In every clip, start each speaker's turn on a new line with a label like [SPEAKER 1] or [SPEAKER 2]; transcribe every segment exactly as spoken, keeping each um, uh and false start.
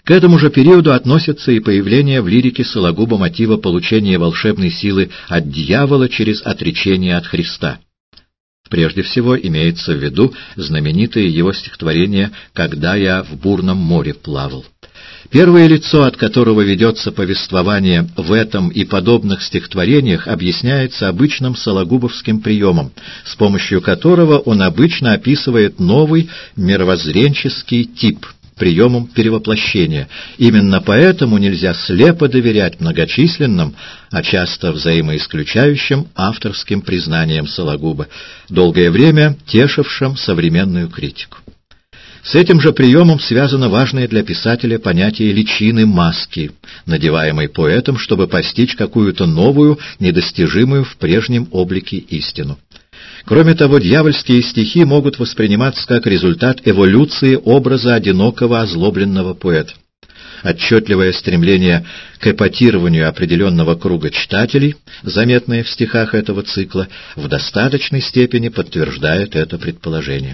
[SPEAKER 1] К этому же периоду относится и появление в лирике Сологуба мотива получения волшебной силы от дьявола через отречение от Христа. Прежде всего имеется в виду знаменитое его стихотворение «Когда я в бурном море плавал». Первое лицо, от которого ведется повествование в этом и подобных стихотворениях, объясняется обычным сологубовским приемом, с помощью которого он обычно описывает новый мировоззренческий тип – приемом перевоплощения. Именно поэтому нельзя слепо доверять многочисленным, а часто взаимоисключающим авторским признаниям Сологуба, долгое время тешившим современную критику. С этим же приемом связано важное для писателя понятие личины маски, надеваемой поэтом, чтобы постичь какую-то новую, недостижимую в прежнем облике истину. Кроме того, дьявольские стихи могут восприниматься как результат эволюции образа одинокого озлобленного поэта. Отчетливое стремление к эпатированию определенного круга читателей, заметное в стихах этого цикла, в достаточной степени подтверждает это предположение.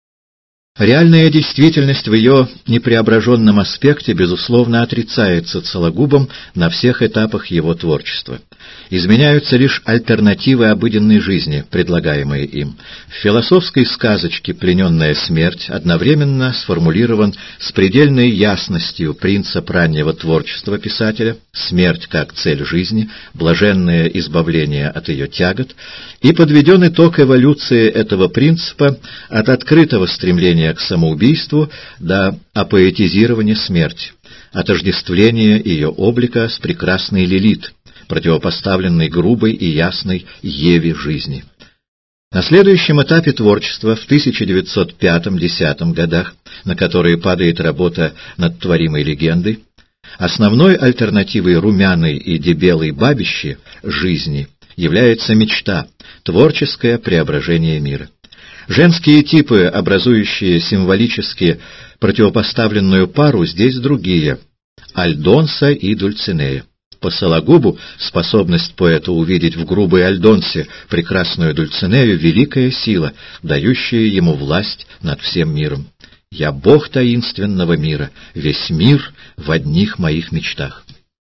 [SPEAKER 1] Реальная действительность в ее непреображенном аспекте, безусловно, отрицается Сологубом на всех этапах его творчества. Изменяются лишь альтернативы обыденной жизни, предлагаемые им. В философской сказочке «Плененная смерть» одновременно сформулирован с предельной ясностью принцип раннего творчества писателя «смерть как цель жизни, блаженное избавление от ее тягот», и подведен итог эволюции этого принципа от открытого стремления к самоубийству до апоэтизирования смерти, отождествления ее облика с прекрасной Лилит, противопоставленной грубой и ясной Еве жизни. На следующем этапе творчества, в тысяча девятьсот пятом-десятом годах, на которые падает работа над творимой легендой, основной альтернативой румяной и дебелой бабищи жизни является мечта, творческое преображение мира. Женские типы, образующие символически противопоставленную пару, здесь другие — Альдонса и Дульцинея. По Сологубу способность поэта увидеть в грубой Альдонсе прекрасную Дульцинею — великая сила, дающая ему власть над всем миром. «Я бог таинственного мира, весь мир в одних моих мечтах».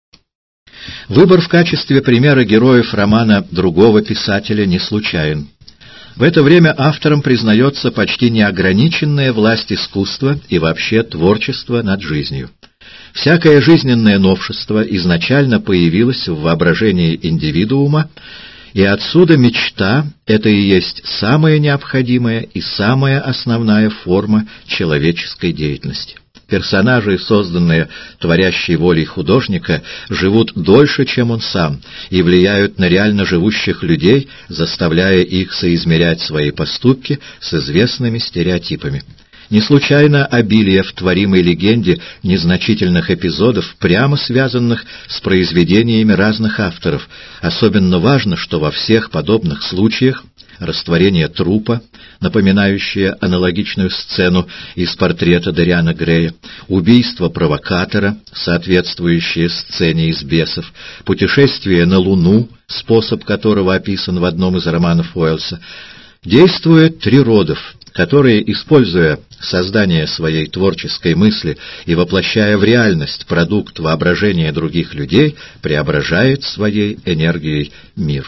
[SPEAKER 1] Выбор в качестве примера героев романа другого писателя не случайен. В это время автором признается почти неограниченная власть искусства и вообще творчества над жизнью. Всякое жизненное новшество изначально появилось в воображении индивидуума, и отсюда мечта — это и есть самая необходимая и самая основная форма человеческой деятельности. Персонажи, созданные творящей волей художника, живут дольше, чем он сам, и влияют на реально живущих людей, заставляя их соизмерять свои поступки с известными стереотипами. Не случайно обилие в творимой легенде незначительных эпизодов, прямо связанных с произведениями разных авторов. Особенно важно, что во всех подобных случаях растворение трупа, напоминающее аналогичную сцену из портрета Дориана Грея, убийство провокатора, соответствующее сцене из «Бесов», путешествие на Луну, способ которого описан в одном из романов Уэллса, действует три родов, которые, используя создание своей творческой мысли и воплощая в реальность продукт воображения других людей, преображает своей энергией мир.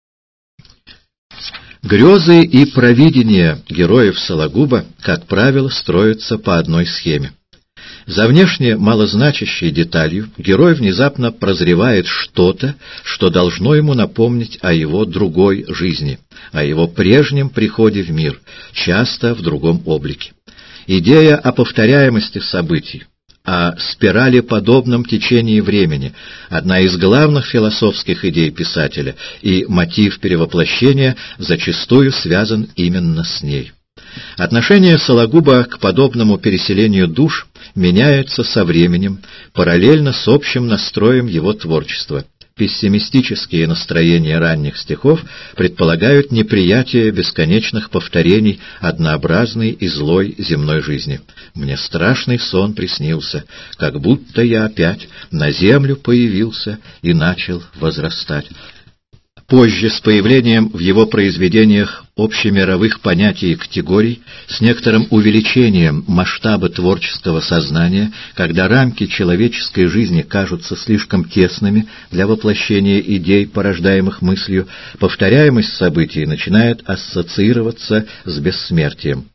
[SPEAKER 1] Грезы и провидения героев Сологуба, как правило, строятся по одной схеме. За внешне малозначащей деталью герой внезапно прозревает что-то, что должно ему напомнить о его другой жизни, о его прежнем приходе в мир, часто в другом облике. Идея о повторяемости событий, о спиралеподобном течении времени — одна из главных философских идей писателя, и мотив перевоплощения зачастую связан именно с ней. Отношение Сологуба к подобному переселению душ меняется со временем, параллельно с общим настроем его творчества. Пессимистические настроения ранних стихов предполагают неприятие бесконечных повторений однообразной и злой земной жизни. «Мне страшный сон приснился, как будто я опять на землю появился и начал возрастать». Позже, с появлением в его произведениях общемировых понятий и категорий, с некоторым увеличением масштаба творческого сознания, когда рамки человеческой жизни кажутся слишком тесными для воплощения идей, порождаемых мыслью, повторяемость событий начинает ассоциироваться с бессмертием.